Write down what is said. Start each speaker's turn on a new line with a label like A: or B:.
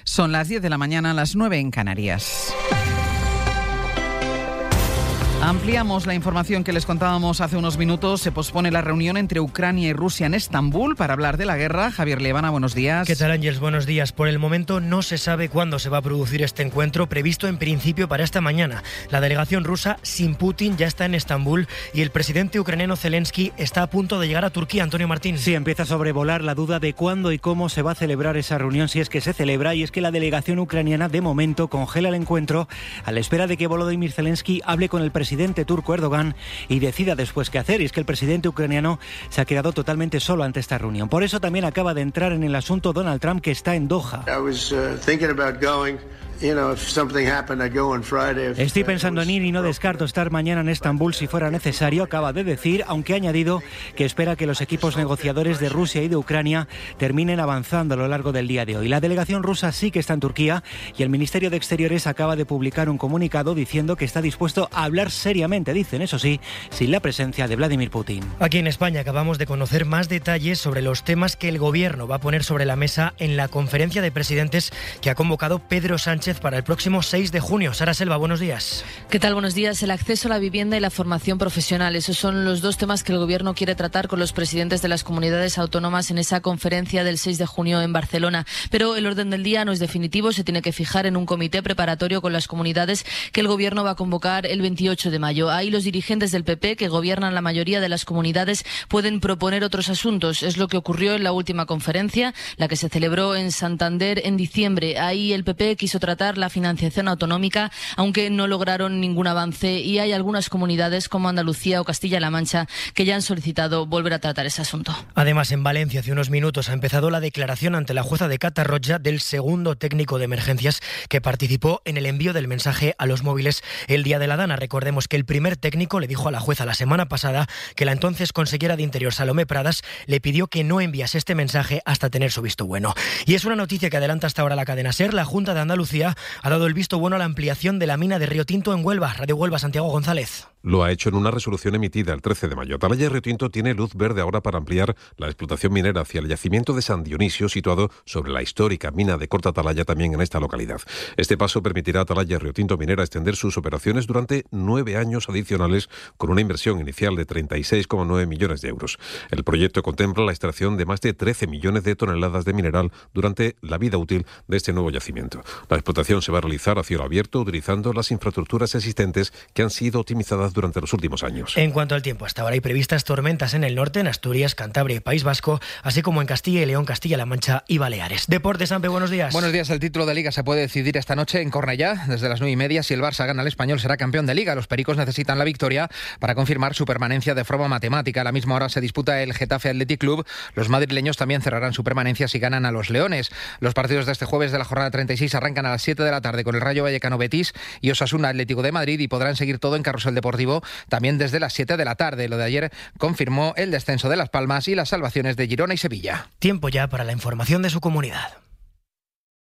A: Son las 10 de la mañana, las 9 en Canarias. Ampliamos la información que les contábamos hace unos minutos. Se pospone la reunión entre Ucrania y Rusia en Estambul para hablar de la guerra. Javier Liebana, buenos días.
B: ¿Qué tal, Ángels? Buenos días. Por el momento no se sabe cuándo se va a producir este encuentro, previsto en principio para esta mañana. La delegación rusa sin Putin ya está en Estambul y el presidente ucraniano Zelensky está a punto de llegar a Turquía. Antonio Martín.
C: Sí, empieza a sobrevolar la duda de cuándo y cómo se va a celebrar esa reunión, si es que se celebra, y es que la delegación ucraniana de momento congela el encuentro a la espera de que Volodymyr Zelensky hable con el presidente turco Erdogan y decida después qué hacer. Y es que el presidente ucraniano se ha quedado totalmente solo ante esta reunión. Por eso también acaba de entrar en el asunto Donald Trump, que está en Doha. Estoy pensando en ir y no descarto estar mañana en Estambul si fuera necesario, acaba de decir, aunque ha añadido que espera que los equipos negociadores de Rusia y de Ucrania terminen avanzando a lo largo del día de hoy. La delegación rusa sí que está en Turquía y el Ministerio de Exteriores acaba de publicar un comunicado diciendo que está dispuesto a hablar seriamente, dicen, eso sí, sin la presencia de Vladimir Putin.
B: Aquí en España acabamos de conocer más detalles sobre los temas que el Gobierno va a poner sobre la mesa en la conferencia de presidentes que ha convocado Pedro Sánchez para el próximo 6 de junio. Sara Selva, buenos días.
D: ¿Qué tal? Buenos días. El acceso a la vivienda y la formación profesional. Esos son los dos temas que el Gobierno quiere tratar con los presidentes de las comunidades autónomas en esa conferencia del 6 de junio en Barcelona. Pero el orden del día no es definitivo. Se tiene que fijar en un comité preparatorio con las comunidades que el Gobierno va a convocar el 28 de mayo. Ahí los dirigentes del PP, que gobiernan la mayoría de las comunidades, pueden proponer otros asuntos. Es lo que ocurrió en la última conferencia, la que se celebró en Santander en diciembre. Ahí el PP quiso tratar la financiación autonómica, aunque no lograron ningún avance, y hay algunas comunidades como Andalucía o Castilla-La Mancha que ya han solicitado volver a tratar ese asunto.
B: Además, en Valencia hace unos minutos ha empezado la declaración ante la jueza de Catarroja del segundo técnico de emergencias que participó en el envío del mensaje a los móviles el día de la Dana. Recordemos que el primer técnico le dijo a la jueza la semana pasada que la entonces consellera de Interior, Salomé Pradas, le pidió que no enviase este mensaje hasta tener su visto bueno. Y es una noticia que adelanta hasta ahora la cadena SER. La Junta de Andalucía ha dado el visto bueno a la ampliación de la mina de Río Tinto en Huelva. Radio Huelva, Santiago González.
E: Lo ha hecho en una resolución emitida el 13 de mayo. Atalaya y Río Tinto tiene luz verde ahora para ampliar la explotación minera hacia el yacimiento de San Dionisio, situado sobre la histórica mina de Corta Atalaya, también en esta localidad. Este paso permitirá a Atalaya y Río Tinto Minera extender sus operaciones durante 9 años adicionales, con una inversión inicial de 36,9 millones de euros. El proyecto contempla la extracción de más de 13 millones de toneladas de mineral durante la vida útil de este nuevo yacimiento. La explotación se va a realizar a cielo abierto utilizando las infraestructuras existentes que han sido optimizadas durante los últimos años.
B: En cuanto al tiempo, hasta ahora hay previstas tormentas en el norte, en Asturias, Cantabria y País Vasco, así como en Castilla y León, Castilla-La Mancha y Baleares. Deportes, Sampe, buenos días.
F: Buenos días. El título de Liga se puede decidir esta noche en Cornellá. Desde las 9:30, si el Barça gana al Español, será campeón de Liga. Los pericos necesitan la victoria para confirmar su permanencia de forma matemática. A la misma hora se disputa el Getafe Athletic Club. Los madrileños también cerrarán su permanencia si ganan a los Leones. Los partidos de este jueves de la jornada 36 arrancan a las 7 de la tarde con el Rayo Vallecano Betis y Osasuna Atlético de Madrid, y podrán seguir todo en Carrusel Deportivo también desde las 7 de la tarde. Lo de ayer confirmó el descenso de Las Palmas y las salvaciones de Girona y Sevilla.
B: Tiempo ya para la información de su comunidad.